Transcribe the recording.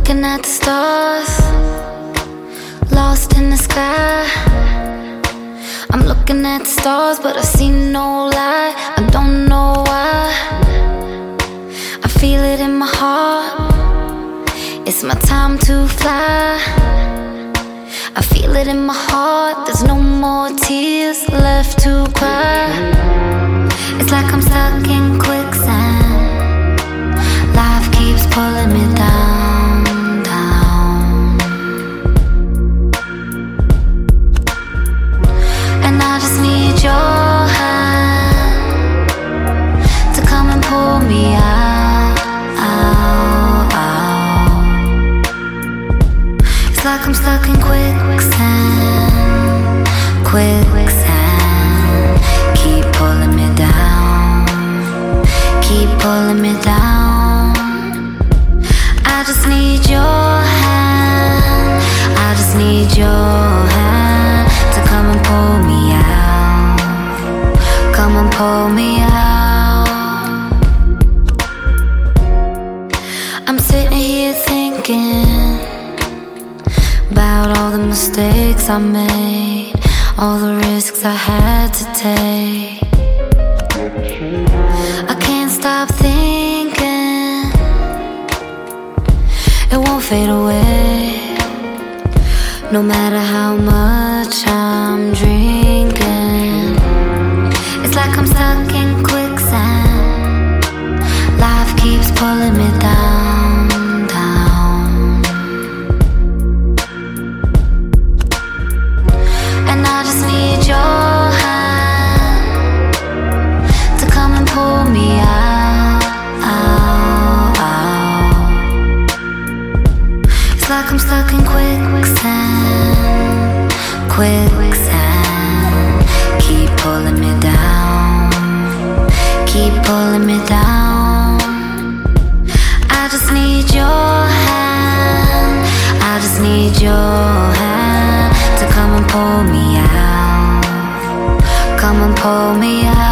looking at the stars, lost in the sky. I'm looking at the stars, but I see no light. I don't know why. I feel it in my heart. It's my time to fly. I feel it in my heart. There's no more tears left to cry. It's like I'm stuck in quicksand. Life keeps pulling me down, down. And I just need your hand to come and pull me out, out, out. It's like I'm stuck in quicksand, quicksand. Keep pulling me down, keep pulling me down. I just need your hand, I just need your hand to come and pull me out, come and pull me out. I'm sitting here thinking about all the mistakes I made, all the risks I had to take. I can't stop thinking it won't fade away, no matter how much I'm drinking. It's like I'm stuck in quicksand. Life keeps pulling me down, down. And I just need your hand to come and pull me out, out, out. It's like I'm stuck in quicksand, quicksand. Keep pulling me down, keep pulling me down. I just need your hand, I just need your hand to come and pull me out, come and pull me out.